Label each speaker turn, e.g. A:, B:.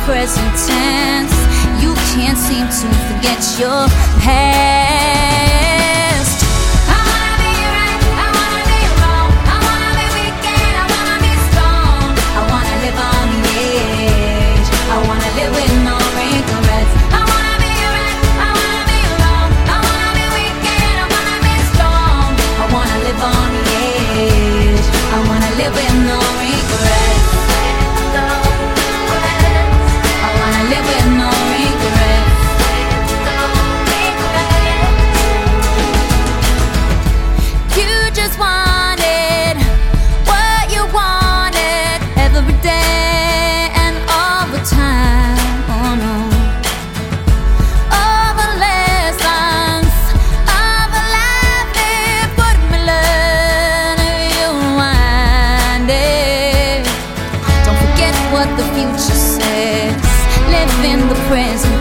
A: present tense. You can't seem to forget your past. I wanna be right, I wanna be wrong, I wanna be weak and I wanna be strong. I wanna live on the edge, I wanna live with no regrets. I wanna be right, I wanna be wrong, I wanna be weak and I wanna be strong. I wanna live on the edge, I wanna live with no regrets. I wanna live with no regrets. You just wanted what you wanted every day and all the time. Oh no. All the lessons of a life lived would be learned if you wind it. Don't forget what the future says. Live in the present.